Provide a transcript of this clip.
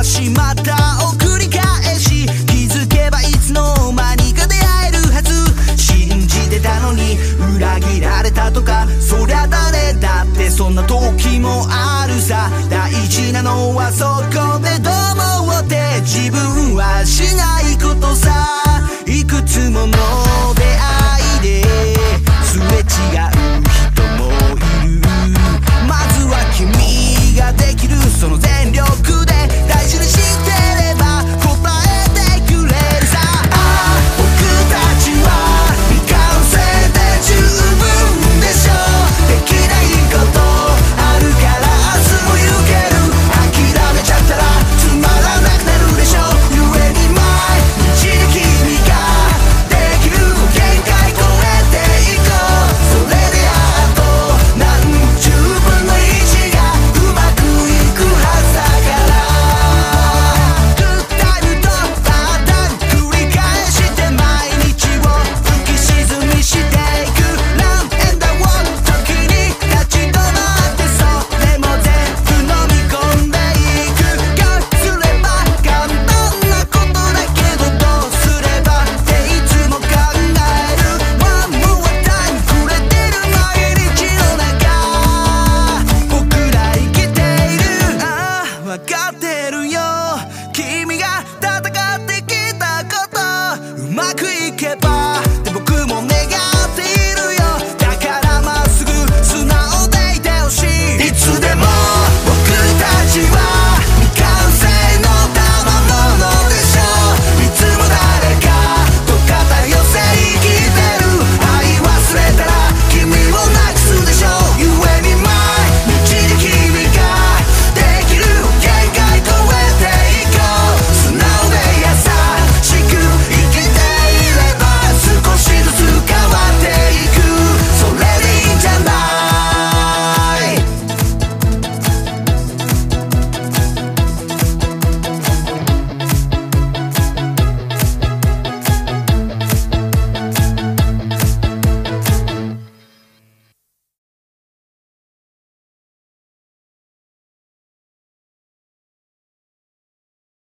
しまたを繰り返し、気づけばいつの間にか出会えるはず。信じてたのに裏切られたとか、そりゃ誰だってそんな時もあるさ。大事なのはそこでどう思って自分はしないことさ。いくつもの出会いですれ違う人もいる。まずは君ができるその全力で大事にしてれば答えてくれるさ。ああ僕たちは未完成で十分でしょう。できないことあるから明日も行ける。諦めちゃったらつまらなくなるでしょう。You ready my 道で君ができる限界超えていこう。それであと何十分の1がうまくいくはずだから。グッタイムとパターン繰り返して毎日を浮き沈みしていく。ランエンダーを時に立ち止まってそれも全部飲み込んでいく。がすれば簡単なことだけどどうすればっていつも考える。One more time 触れてる毎日の中僕ら生きている。ああ分かってるよ君が戦ってきたこと。うまくいけば